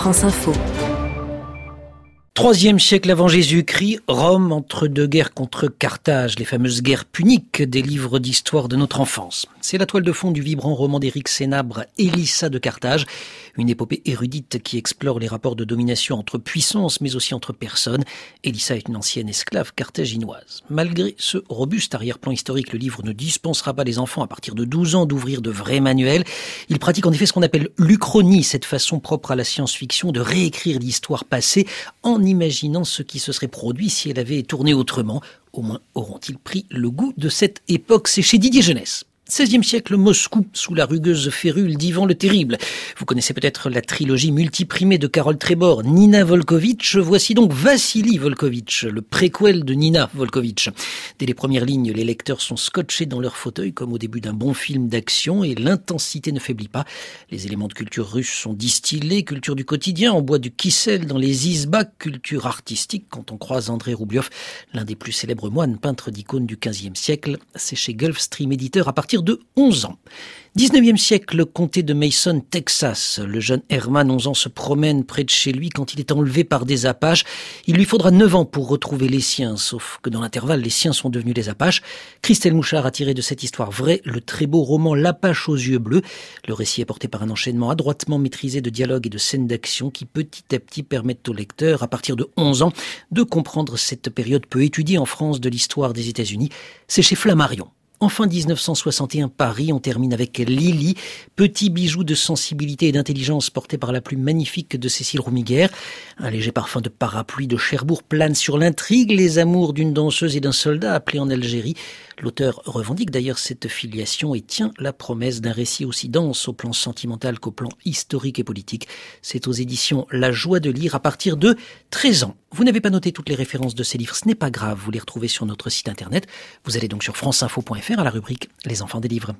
France Info. 3e siècle avant Jésus-Christ, Rome entre deux guerres contre Carthage, les fameuses guerres puniques des livres d'histoire de notre enfance. C'est la toile de fond du vibrant roman d'Éric Sénabre, Élissa de Carthage, une épopée érudite qui explore les rapports de domination entre puissances mais aussi entre personnes. Élissa est une ancienne esclave carthaginoise. Malgré ce robuste arrière-plan historique, le livre ne dispensera pas les enfants à partir de 12 ans d'ouvrir de vrais manuels. Il pratique en effet ce qu'on appelle l'uchronie, cette façon propre à la science-fiction de réécrire l'histoire passée en imaginant ce qui se serait produit si elle avait tourné autrement. Au moins auront-ils pris le goût de cette époque. C'est chez Didier Jeunesse. 16e siècle, Moscou, sous la rugueuse férule d'Ivan le Terrible. Vous connaissez peut-être la trilogie multiprimée de Karol Trebor, Nina Volkovitch. Voici donc Vassili Volkovitch, le préquel de Nina Volkovitch. Dès les premières lignes, les lecteurs sont scotchés dans leur fauteuil comme au début d'un bon film d'action et l'intensité ne faiblit pas. Les éléments de culture russe sont distillés, culture du quotidien, on boit du kissel dans les izbaks, culture artistique quand on croise André Roubliov, l'un des plus célèbres moines peintres d'icônes du XVe siècle. C'est chez Gulfstream Éditeur à partir de 11 ans. 19e siècle, comté de Mason, Texas. Le jeune Herman, 11 ans, se promène près de chez lui quand il est enlevé par des Apaches. Il lui faudra 9 ans pour retrouver les siens, sauf que dans l'intervalle, les siens sont devenus les Apaches. Christelle Mouchard a tiré de cette histoire vraie le très beau roman L'Apache aux yeux bleus. Le récit est porté par un enchaînement adroitement maîtrisé de dialogues et de scènes d'action qui petit à petit permettent au lecteur, à partir de 11 ans, de comprendre cette période peu étudiée en France de l'histoire des États-Unis. C'est chez Flammarion. Enfin 1961, Paris, on termine avec Lily, petit bijou de sensibilité et d'intelligence porté par la plume magnifique de Cécile Roumiguère. Un léger parfum de parapluie de Cherbourg plane sur l'intrigue, les amours d'une danseuse et d'un soldat appelé en Algérie. L'auteur revendique d'ailleurs cette filiation et tient la promesse d'un récit aussi dense au plan sentimental qu'au plan historique et politique. C'est aux éditions La Joie de lire à partir de 13 ans. Vous n'avez pas noté toutes les références de ces livres, ce n'est pas grave, vous les retrouvez sur notre site internet. Vous allez donc sur franceinfo.fr à la rubrique Les enfants des livres.